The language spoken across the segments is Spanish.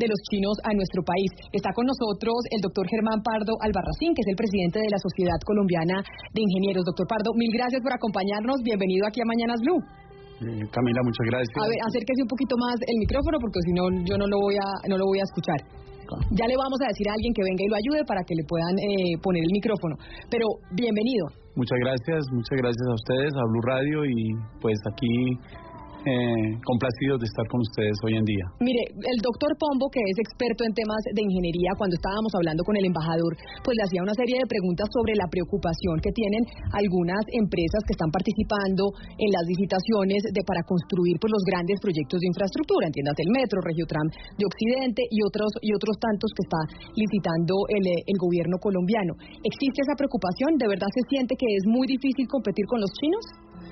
de los chinos a nuestro país. Está con nosotros el doctor Germán Pardo Albarracín, que es el presidente de la Sociedad Colombiana de Ingenieros. Doctor Pardo, mil gracias por acompañarnos. Bienvenido aquí a Mañanas Blue. Camila, muchas gracias. A ver, acérquese un poquito más el micrófono porque si no, yo no lo voy a escuchar. Ya le vamos a decir a alguien que venga y lo ayude para que le puedan poner el micrófono. Pero bienvenido. Muchas gracias a ustedes, a Blue Radio, y pues aquí complacidos de estar con ustedes hoy en día. Mire, el doctor Pombo, que es experto en temas de ingeniería, cuando estábamos hablando con el embajador, pues le hacía una serie de preguntas sobre la preocupación que tienen algunas empresas que están participando en las licitaciones para construir pues los grandes proyectos de infraestructura, entiéndase el metro, Regiotram de Occidente y otros tantos que está licitando el gobierno colombiano. ¿Existe esa preocupación? ¿De verdad se siente que es muy difícil competir con los chinos?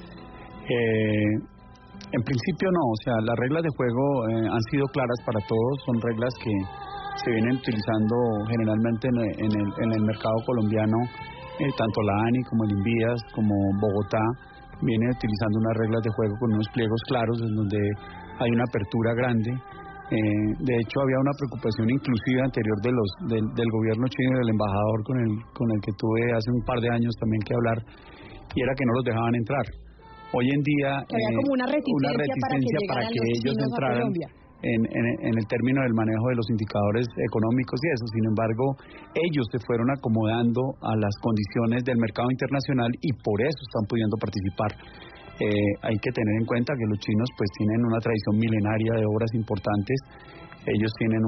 En principio no, o sea, las reglas de juego han sido claras para todos, son reglas que se vienen utilizando generalmente en el mercado colombiano, tanto la ANI como el INVIAS, como Bogotá, vienen utilizando unas reglas de juego con unos pliegos claros en donde hay una apertura grande. De hecho, había una preocupación inclusive anterior del gobierno chino y del embajador con el que tuve hace un par de años también que hablar, y era que no los dejaban entrar. Hoy en día había como una reticencia para que ellos entraran en el término del manejo de los indicadores económicos y eso. Sin embargo, ellos se fueron acomodando a las condiciones del mercado internacional y por eso están pudiendo participar. Hay que tener en cuenta que los chinos pues tienen una tradición milenaria de obras importantes. Ellos tienen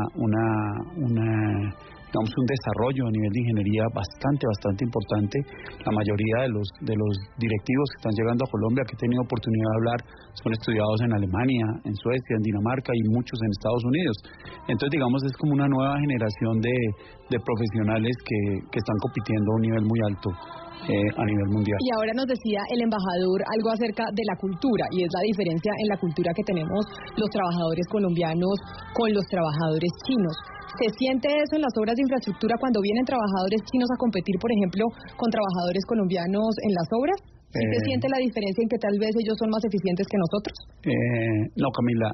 digamos, un desarrollo a nivel de ingeniería bastante importante. La mayoría de los directivos que están llegando a Colombia, que he tenido oportunidad de hablar, son estudiados en Alemania, en Suecia, en Dinamarca y muchos en Estados Unidos. Entonces, digamos, es como una nueva generación de profesionales que están compitiendo a un nivel muy alto a nivel mundial. Y ahora nos decía el embajador algo acerca de la cultura, y es la diferencia en la cultura que tenemos los trabajadores colombianos con los trabajadores chinos. ¿Se siente eso en las obras de infraestructura cuando vienen trabajadores chinos a competir, por ejemplo, con trabajadores colombianos en las obras? ¿Sí se siente la diferencia en que tal vez ellos son más eficientes que nosotros? No, Camila,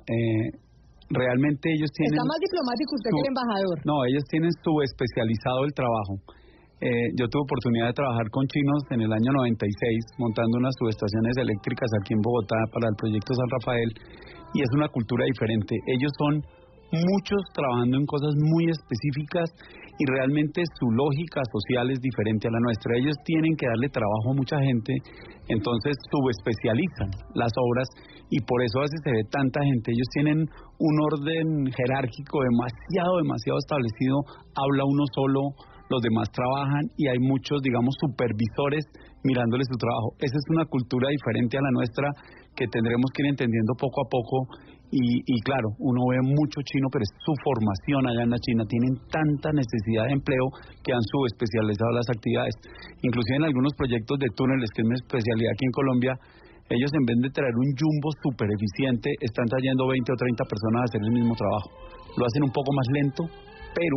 realmente ellos tienen... Está más diplomático usted que el embajador. No, ellos tienen subespecializado el trabajo. Yo tuve oportunidad de trabajar con chinos en el año 96, montando unas subestaciones eléctricas aquí en Bogotá para el proyecto San Rafael, y es una cultura diferente. Ellos son muchos trabajando en cosas muy específicas y realmente su lógica social es diferente a la nuestra. Ellos tienen que darle trabajo a mucha gente, entonces subespecializan las obras y por eso a veces se ve tanta gente. Ellos tienen un orden jerárquico demasiado establecido, habla uno solo, los demás trabajan y hay muchos, digamos, supervisores mirándole su trabajo. Esa es una cultura diferente a la nuestra que tendremos que ir entendiendo poco a poco. Y claro, uno ve mucho chino, pero es su formación allá en la China. Tienen tanta necesidad de empleo que han subespecializado las actividades. Inclusive en algunos proyectos de túneles, que es mi especialidad aquí en Colombia, ellos en vez de traer un jumbo súper eficiente, están trayendo 20 o 30 personas a hacer el mismo trabajo. Lo hacen un poco más lento, pero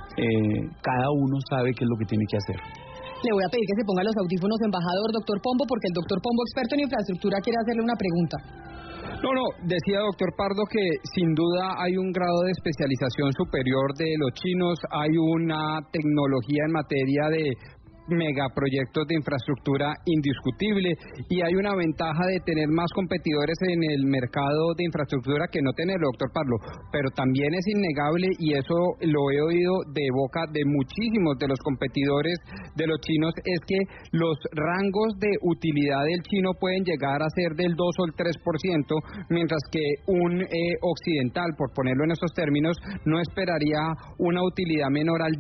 cada uno sabe qué es lo que tiene que hacer. Le voy a pedir que se ponga los audífonos, embajador, doctor Pombo, porque el doctor Pombo, experto en infraestructura, quiere hacerle una pregunta. No, decía doctor Pardo que sin duda hay un grado de especialización superior de los chinos, hay una tecnología en materia de megaproyectos de infraestructura indiscutible y hay una ventaja de tener más competidores en el mercado de infraestructura que no tenerlo, doctor Pardo, pero también es innegable, y eso lo he oído de boca de muchísimos de los competidores de los chinos, es que los rangos de utilidad del chino pueden llegar a ser del 2 o el 3%, mientras que un occidental, por ponerlo en estos términos, no esperaría una utilidad menor al 10%.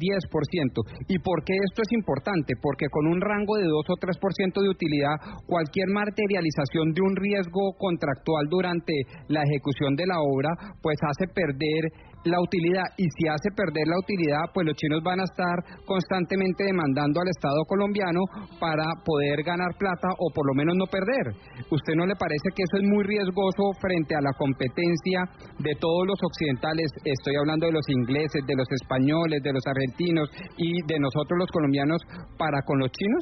¿Y por qué esto es importante? Porque con un rango de 2 o 3% de utilidad, cualquier materialización de un riesgo contractual durante la ejecución de la obra, pues hace perder la utilidad, y si hace perder la utilidad, pues los chinos van a estar constantemente demandando al Estado colombiano para poder ganar plata o por lo menos no perder. ¿Usted no le parece que eso es muy riesgoso frente a la competencia de todos los occidentales? Estoy hablando de los ingleses, de los españoles, de los argentinos y de nosotros los colombianos para con los chinos.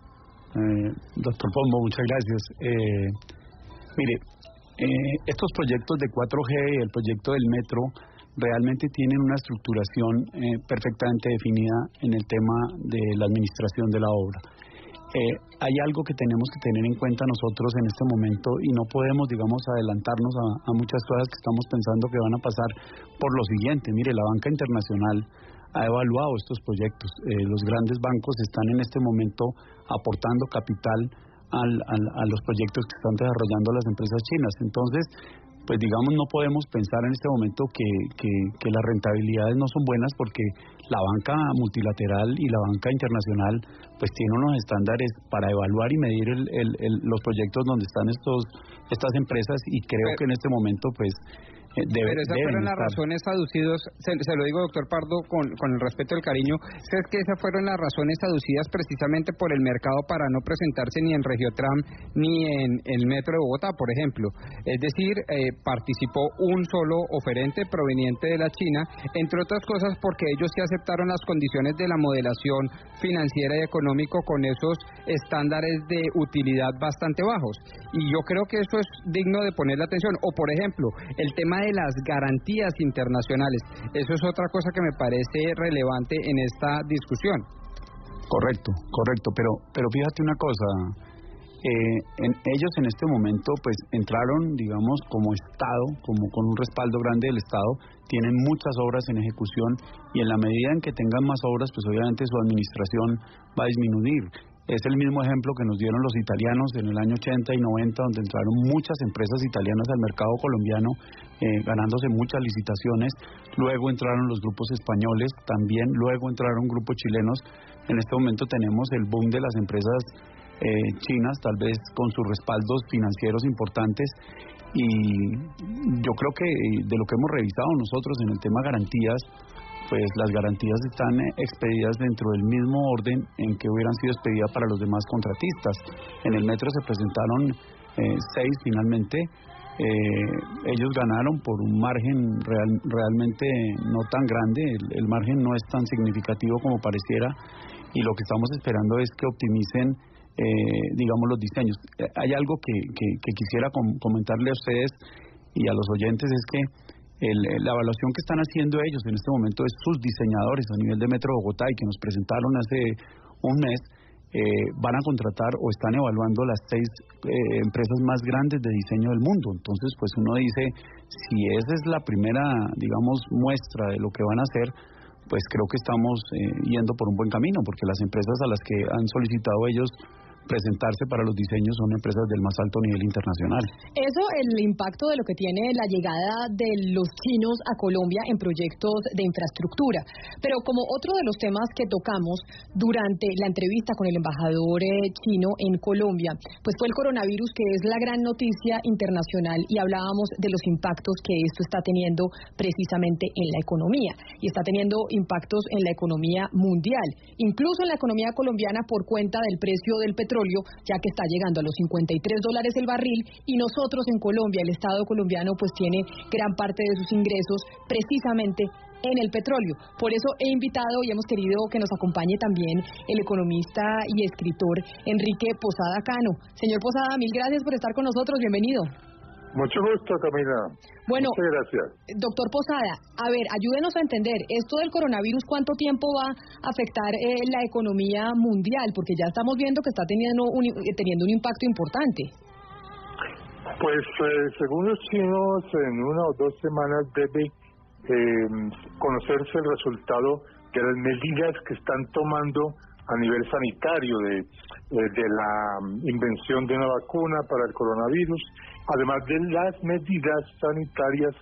Doctor Pombo, muchas gracias. Mire, estos proyectos de 4G, el proyecto del metro, realmente tienen una estructuración perfectamente definida en el tema de la administración de la obra. Hay algo que tenemos que tener en cuenta nosotros en este momento y no podemos, digamos, adelantarnos a muchas cosas que estamos pensando que van a pasar por lo siguiente. Mire, la banca internacional ha evaluado estos proyectos. Los grandes bancos están en este momento aportando capital a los proyectos que están desarrollando las empresas chinas. Entonces, pues digamos, no podemos pensar en este momento que las rentabilidades no son buenas, porque la banca multilateral y la banca internacional pues tiene unos estándares para evaluar y medir los proyectos donde están estas empresas, y creo que en este momento pues pero esas fueron las razones aducidas, se lo digo, doctor Pardo, con el respeto y el cariño, es que esas fueron las razones aducidas precisamente por el mercado para no presentarse ni en Regiotram ni en el Metro de Bogotá, por ejemplo. Es decir, participó un solo oferente proveniente de la China, entre otras cosas porque ellos sí aceptaron las condiciones de la modelación financiera y económico con esos estándares de utilidad bastante bajos. Y yo creo que eso es digno de ponerle atención. O, por ejemplo, el tema de las garantías internacionales. Eso es otra cosa que me parece relevante en esta discusión. Correcto, pero fíjate una cosa, ellos en este momento pues entraron, digamos, como Estado, como con un respaldo grande del Estado, tienen muchas obras en ejecución, y en la medida en que tengan más obras, pues obviamente su administración va a disminuir. Es el mismo ejemplo que nos dieron los italianos en el año 80 y 90, donde entraron muchas empresas italianas al mercado colombiano, ganándose muchas licitaciones. Luego entraron los grupos españoles también, luego entraron grupos chilenos. En este momento tenemos el boom de las empresas chinas, tal vez con sus respaldos financieros importantes. Y yo creo que de lo que hemos revisado nosotros en el tema garantías, pues las garantías están expedidas dentro del mismo orden en que hubieran sido expedidas para los demás contratistas. En el metro se presentaron 6 finalmente. Ellos ganaron por un margen realmente no tan grande, el margen no es tan significativo como pareciera, y lo que estamos esperando es que optimicen digamos, los diseños. Hay algo que quisiera comentarle a ustedes y a los oyentes, es que la evaluación que están haciendo ellos en este momento es sus diseñadores a nivel de Metro Bogotá, y que nos presentaron hace un mes, van a contratar o están evaluando las 6 empresas más grandes de diseño del mundo. Entonces, pues uno dice, si esa es la primera, digamos, muestra de lo que van a hacer, pues creo que estamos yendo por un buen camino, porque las empresas a las que han solicitado ellos presentarse para los diseños son empresas del más alto nivel internacional. Eso, el impacto de lo que tiene la llegada de los chinos a Colombia en proyectos de infraestructura. Pero como otro de los temas que tocamos durante la entrevista con el embajador chino en Colombia, pues fue el coronavirus, que es la gran noticia internacional, y hablábamos de los impactos que esto está teniendo precisamente en la economía, y está teniendo impactos en la economía mundial, incluso en la economía colombiana, por cuenta del precio del petróleo, ya que está llegando a los $53 el barril, y nosotros en Colombia, el Estado colombiano, pues tiene gran parte de sus ingresos precisamente en el petróleo. Por eso he invitado y hemos querido que nos acompañe también el economista y escritor Enrique Posada Cano. Señor Posada, mil gracias por estar con nosotros, bienvenido. Mucho gusto, Camila. Bueno, muchas gracias. Doctor Posada, a ver, ayúdenos a entender, esto del coronavirus, ¿cuánto tiempo va a afectar la economía mundial? Porque ya estamos viendo que está teniendo un impacto importante. Pues según los chinos, en 1 o 2 semanas debe conocerse el resultado de las medidas que están tomando a nivel sanitario de la invención de una vacuna para el coronavirus, además de las medidas sanitarias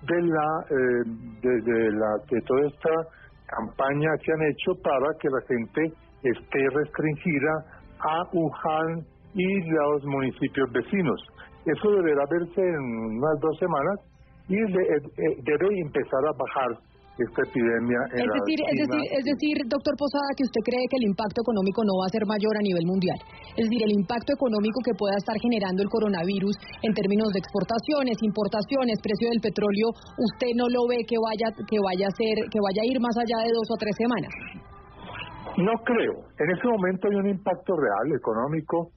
de toda esta campaña que han hecho para que la gente esté restringida a Wuhan y los municipios vecinos. Eso deberá verse en unas 2 semanas y debe empezar a bajar esta epidemia en es decir, doctor Posada, que usted cree que el impacto económico no va a ser mayor a nivel mundial. Es decir, el impacto económico que pueda estar generando el coronavirus en términos de exportaciones, importaciones, precio del petróleo, ¿usted no lo ve que vaya a ir más allá de 2 o 3 semanas? No creo. En ese momento hay un impacto real económico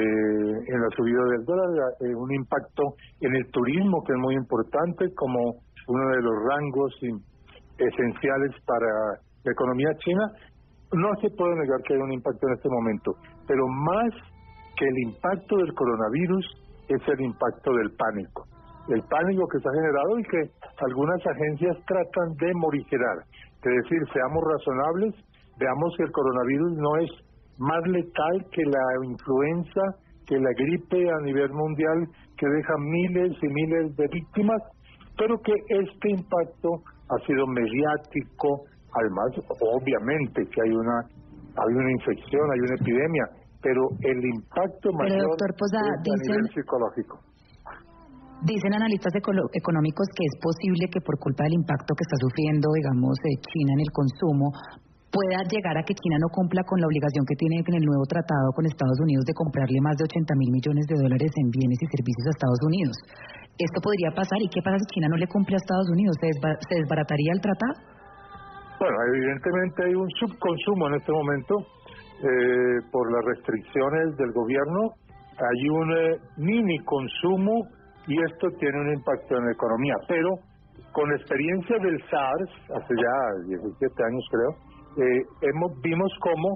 en la subida del dólar, un impacto en el turismo, que es muy importante, como uno de los rangos esenciales para la economía china. No se puede negar que hay un impacto en este momento, pero más que el impacto del coronavirus es el impacto del pánico. El pánico que se ha generado y que algunas agencias tratan de morigerar. Es decir, seamos razonables, veamos que el coronavirus no es más letal que la influenza, que la gripe a nivel mundial, que deja miles y miles de víctimas, pero que este impacto ha sido mediático. Además, obviamente que hay una infección, hay una epidemia, pero el impacto mayor doctor Posada, es a nivel psicológico. Dicen analistas económicos que es posible que por culpa del impacto que está sufriendo, digamos, China en el consumo, pueda llegar a que China no cumpla con la obligación que tiene en el nuevo tratado con Estados Unidos de comprarle más de 80.000 millones de dólares en bienes y servicios a Estados Unidos. ¿Esto podría pasar? ¿Y qué pasa si China no le cumple a Estados Unidos? ¿Se desbarataría el tratado? Bueno, evidentemente hay un subconsumo en este momento por las restricciones del gobierno. Hay un mini consumo y esto tiene un impacto en la economía. Pero con la experiencia del SARS, hace ya 17 años creo, vimos cómo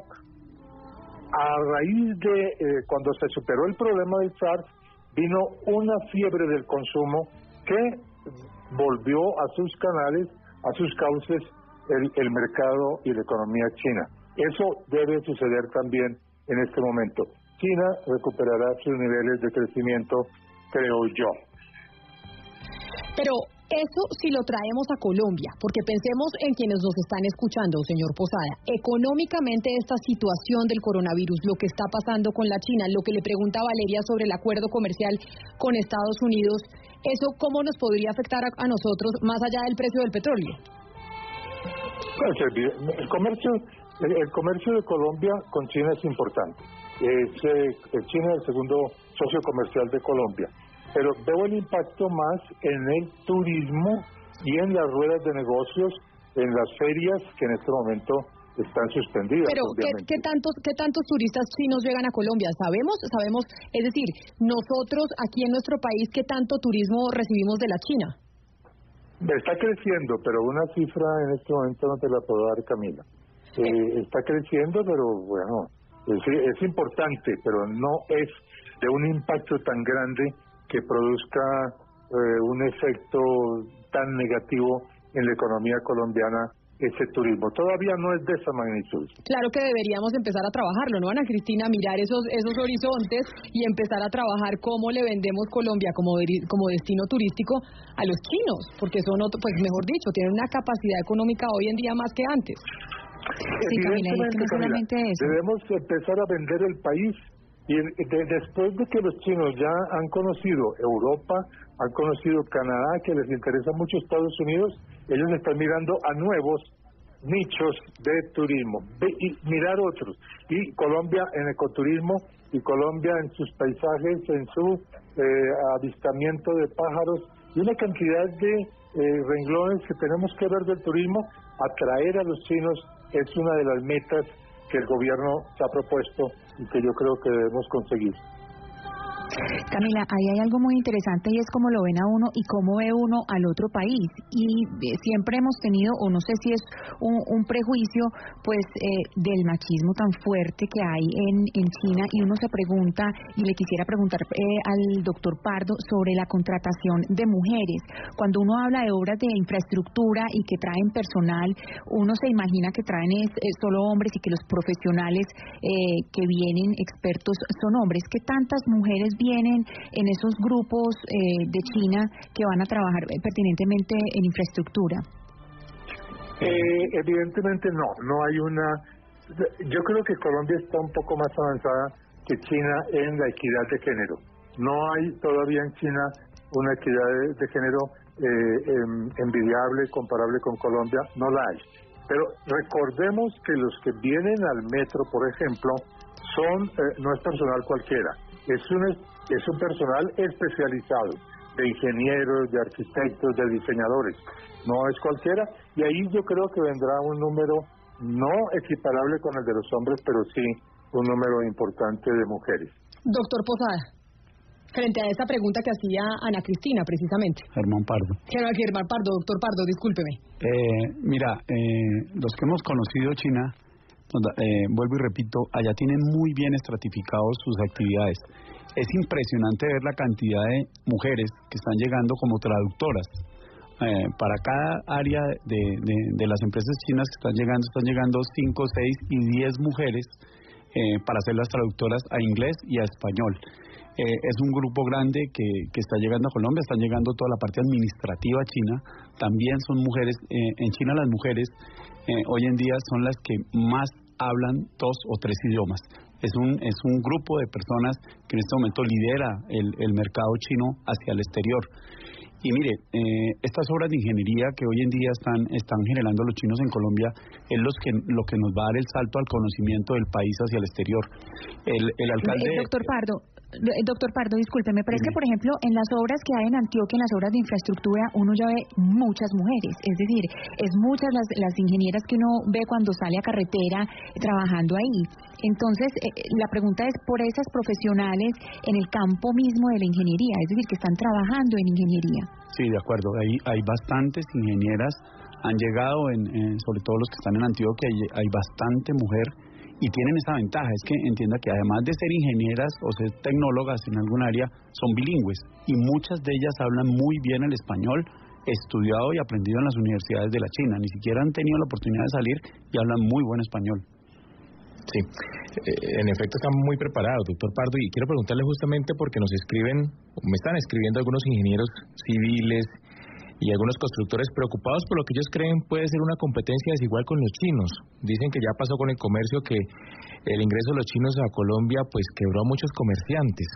a raíz de cuando se superó el problema del SARS, vino una fiebre del consumo que volvió a sus canales, a sus cauces, el mercado y la economía china. Eso debe suceder también en este momento. China recuperará sus niveles de crecimiento, creo yo. Pero eso si lo traemos a Colombia, porque pensemos en quienes nos están escuchando, señor Posada. Económicamente esta situación del coronavirus, lo que está pasando con la China, lo que le pregunta Valeria sobre el acuerdo comercial con Estados Unidos, ¿eso cómo nos podría afectar a nosotros más allá del precio del petróleo? El comercio de Colombia con China es importante. China es el segundo socio comercial de Colombia. Pero veo el impacto más en el turismo y en las ruedas de negocios, en las ferias que en este momento están suspendidas. Pero ¿qué tantos turistas chinos llegan a Colombia? Sabemos, es decir, nosotros aquí en nuestro país, ¿qué tanto turismo recibimos de la China? Está creciendo, pero una cifra en este momento no te la puedo dar, Camila. Está creciendo, pero bueno, es importante, pero no es de un impacto tan grande que produzca un efecto tan negativo en la economía colombiana, ese turismo. Todavía no es de esa magnitud. Claro que deberíamos empezar a trabajarlo, ¿no, Ana Cristina? Mirar esos horizontes y empezar a trabajar cómo le vendemos Colombia como destino turístico a los chinos, porque son, pues mejor dicho, tienen una capacidad económica hoy en día más que antes. Sí, Camila, es que no solamente eso. Debemos empezar a vender el país. Y después de que los chinos ya han conocido Europa, han conocido Canadá, que les interesa mucho Estados Unidos, ellos están mirando a nuevos nichos de turismo y mirar otros. Y Colombia en ecoturismo, y Colombia en sus paisajes, en su avistamiento de pájaros, y una cantidad de renglones que tenemos que ver del turismo. Atraer a los chinos es una de las metas que el gobierno se ha propuesto y que yo creo que debemos conseguir. Camila, ahí hay algo muy interesante y es cómo lo ven a uno y cómo ve uno al otro país. Y siempre hemos tenido, o no sé si es un prejuicio, pues del machismo tan fuerte que hay en China, y uno se pregunta, y le quisiera preguntar al doctor Pardo sobre la contratación de mujeres. Cuando uno habla de obras de infraestructura y que traen personal, uno se imagina que traen solo hombres y que los profesionales que vienen expertos son hombres. ¿Qué tantas mujeres vienen en esos grupos de China que van a trabajar pertinentemente en infraestructura? Evidentemente no hay una... Yo creo que Colombia está un poco más avanzada que China en la equidad de género. No hay todavía en China una equidad de género envidiable, comparable con Colombia, no la hay. Pero recordemos que los que vienen al metro, por ejemplo, no es personal cualquiera. Es un personal especializado, de ingenieros, de arquitectos, de diseñadores. No es cualquiera, y ahí yo creo que vendrá un número no equiparable con el de los hombres, pero sí un número importante de mujeres. Doctor Posada. Frente a esta pregunta que hacía Ana Cristina, precisamente. Germán Pardo. Germán Pardo, doctor Pardo, discúlpeme. Mira, los que hemos conocido China, vuelvo y repito, allá tienen muy bien estratificados sus actividades. Es impresionante ver la cantidad de mujeres que están llegando como traductoras. Para cada área de las empresas chinas que están llegando 5, 6 y 10 mujeres para ser las traductoras a inglés y a español. Es un grupo grande que está llegando a Colombia, están llegando toda la parte administrativa china, también son mujeres. En China las mujeres hoy en día son las que más hablan 2 o 3 idiomas. Es un grupo de personas que en este momento lidera el mercado chino hacia el exterior. Y mire, estas obras de ingeniería que hoy en día están generando los chinos en Colombia es lo que nos va a dar el salto al conocimiento del país hacia el exterior. El alcalde... Doctor Pardo, discúlpeme, pero es que, por ejemplo, en las obras que hay en Antioquia, en las obras de infraestructura, uno ya ve muchas mujeres. Es decir, es muchas las ingenieras que uno ve cuando sale a carretera trabajando ahí. Entonces, la pregunta es por esas profesionales en el campo mismo de la ingeniería, es decir, que están trabajando en ingeniería. Sí, de acuerdo. Hay bastantes ingenieras, han llegado, sobre todo los que están en Antioquia, hay bastante mujer. Y tienen esa ventaja, es que entienda que además de ser ingenieras o ser tecnólogas en algún área, son bilingües y muchas de ellas hablan muy bien el español, estudiado y aprendido en las universidades de la China. Ni siquiera han tenido la oportunidad de salir y hablan muy buen español. Sí, en efecto están muy preparados, doctor Pardo, y quiero preguntarle justamente porque me están escribiendo algunos ingenieros civiles y algunos constructores preocupados por lo que ellos creen puede ser una competencia desigual con los chinos. Dicen que ya pasó con el comercio, que el ingreso de los chinos a Colombia pues quebró a muchos comerciantes,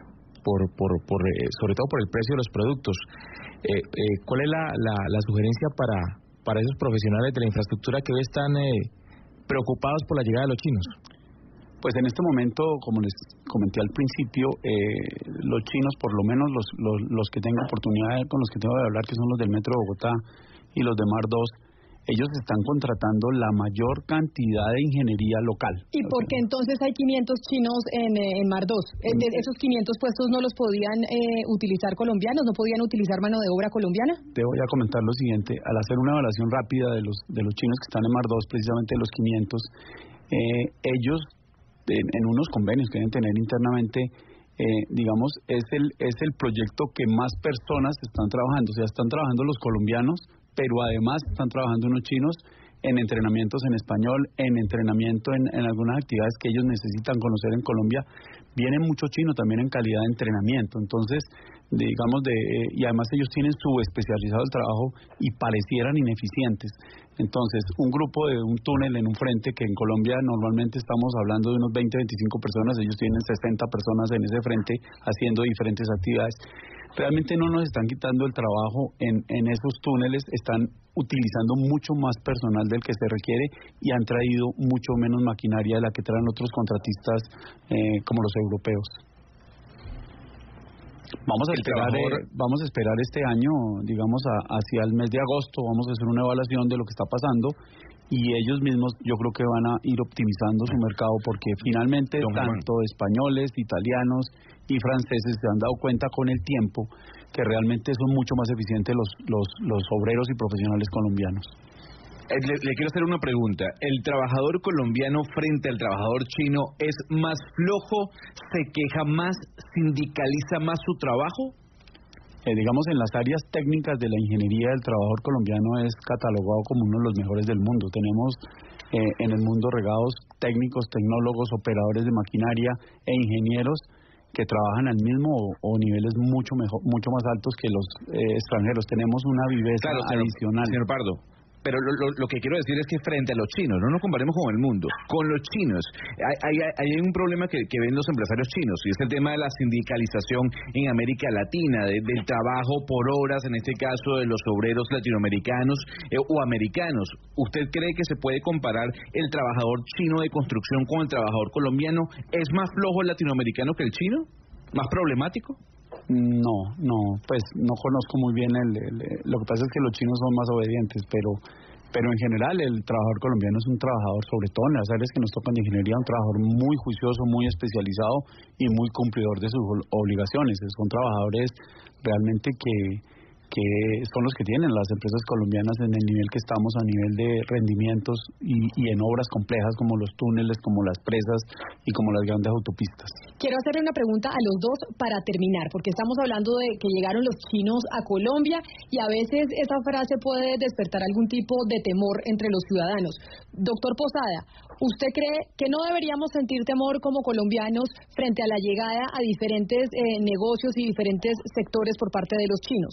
sobre todo por el precio de los productos. ¿Cuál es la sugerencia para esos profesionales de la infraestructura que hoy están preocupados por la llegada de los chinos? Pues en este momento, como les comenté al principio, los chinos, por lo menos los que tengo oportunidad con los que tengo de hablar, que son los del Metro de Bogotá y los de Mar 2, ellos están contratando la mayor cantidad de ingeniería local. ¿Y por qué entonces hay 500 chinos en Mar 2? ¿Esos 500 puestos no los podían utilizar colombianos? ¿No podían utilizar mano de obra colombiana? Te voy a comentar lo siguiente. Al hacer una evaluación rápida de los chinos que están en Mar 2, precisamente los 500, ellos en unos convenios que deben tener internamente, digamos, es el proyecto que más personas están trabajando. O sea, están trabajando los colombianos, pero además están trabajando unos chinos en entrenamientos en español, en entrenamiento en algunas actividades que ellos necesitan conocer en Colombia. Viene mucho chino también en calidad de entrenamiento. Entonces, digamos, y además ellos tienen subespecializado el trabajo y parecieran ineficientes. Entonces, un grupo de un túnel en un frente, que en Colombia normalmente estamos hablando de unos 20, 25 personas, ellos tienen 60 personas en ese frente haciendo diferentes actividades. Realmente no nos están quitando el trabajo en esos túneles, están utilizando mucho más personal del que se requiere y han traído mucho menos maquinaria de la que traen otros contratistas como los europeos. Vamos a esperar este año, digamos, hacia el mes de agosto, vamos a hacer una evaluación de lo que está pasando y ellos mismos yo creo que van a ir optimizando su mercado porque finalmente tanto españoles, italianos y franceses se han dado cuenta con el tiempo que realmente son mucho más eficientes los obreros y profesionales colombianos. Le quiero hacer una pregunta. ¿El trabajador colombiano frente al trabajador chino es más flojo, se queja más, sindicaliza más su trabajo? Digamos, en las áreas técnicas de la ingeniería, el trabajador colombiano es catalogado como uno de los mejores del mundo. Tenemos en el mundo regados técnicos, tecnólogos, operadores de maquinaria e ingenieros que trabajan al mismo o niveles mucho más altos que los extranjeros. Tenemos una viveza adicional. Señor Pardo, pero lo que quiero decir es que frente a los chinos, no nos comparemos con el mundo, con los chinos, hay un problema que ven los empresarios chinos, y es el tema de la sindicalización en América Latina, del trabajo por horas, en este caso de los obreros latinoamericanos o americanos. ¿Usted cree que se puede comparar el trabajador chino de construcción con el trabajador colombiano? ¿Es más flojo el latinoamericano que el chino? ¿Más problemático? No, pues no conozco muy bien lo que pasa es que los chinos son más obedientes, pero Pero en general el trabajador colombiano es un trabajador, sobre todo en las áreas que nos tocan de ingeniería, un trabajador muy juicioso, muy especializado y muy cumplidor de sus obligaciones. Son trabajadores realmente que son los que tienen las empresas colombianas en el nivel que estamos a nivel de rendimientos y en obras complejas como los túneles, como las presas y como las grandes autopistas. Quiero hacerle una pregunta a los dos para terminar, porque estamos hablando de que llegaron los chinos a Colombia y a veces esa frase puede despertar algún tipo de temor entre los ciudadanos. Doctor Posada, ¿usted cree que no deberíamos sentir temor como colombianos frente a la llegada a diferentes negocios y diferentes sectores por parte de los chinos?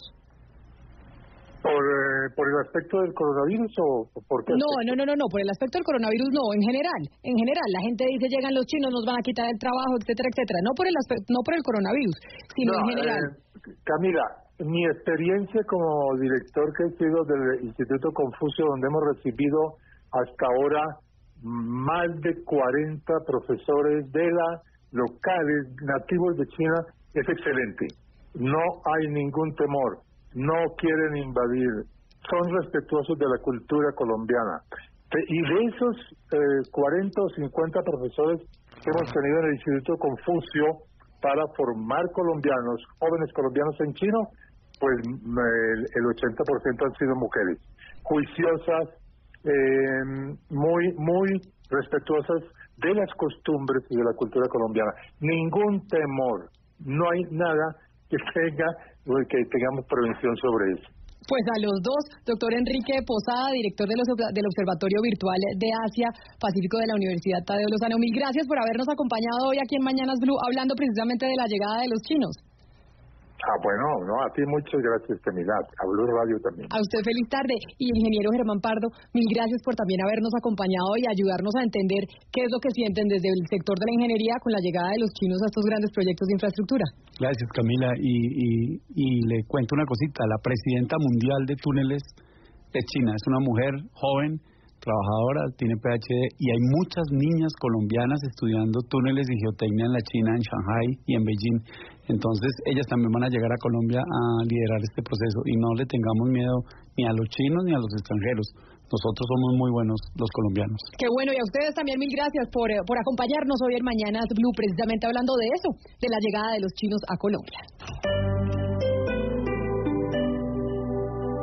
¿Por el aspecto del coronavirus o por qué? No, por el aspecto del coronavirus no, en general, la gente dice llegan los chinos, nos van a quitar el trabajo, etcétera, etcétera, no por el coronavirus, sino en general. Camila, mi experiencia como director que he sido del Instituto Confucio, donde hemos recibido hasta ahora más de 40 profesores de locales, nativos de China, es excelente. No hay ningún temor. No quieren invadir, son respetuosos de la cultura colombiana. Y de esos 40 o 50 profesores que hemos tenido en el Instituto Confucio para formar colombianos, jóvenes colombianos en China, pues el 80% han sido mujeres, juiciosas, muy respetuosas de las costumbres y de la cultura colombiana. Ningún temor, no hay nada que tengamos prevención sobre eso. Pues a los dos, doctor Enrique Posada, director del Observatorio Virtual de Asia Pacífico de la Universidad Tadeo Lozano, mil gracias por habernos acompañado hoy aquí en Mañanas Blue, hablando precisamente de la llegada de los chinos. Bueno, a ti muchas gracias, Camila, a Blue Radio también. A usted feliz tarde, y ingeniero Germán Pardo, mil gracias por también habernos acompañado y ayudarnos a entender qué es lo que sienten desde el sector de la ingeniería con la llegada de los chinos a estos grandes proyectos de infraestructura. Gracias, Camila, y le cuento una cosita, la presidenta mundial de túneles de China es una mujer joven, trabajadora, tiene PhD, y hay muchas niñas colombianas estudiando túneles y geotecnia en la China, en Shanghai y en Beijing. Entonces ellas también van a llegar a Colombia a liderar este proceso y no le tengamos miedo ni a los chinos ni a los extranjeros. Nosotros somos muy buenos los colombianos. Qué bueno, y a ustedes también mil gracias por acompañarnos hoy en Mañanas Blue, precisamente hablando de eso, de la llegada de los chinos a Colombia.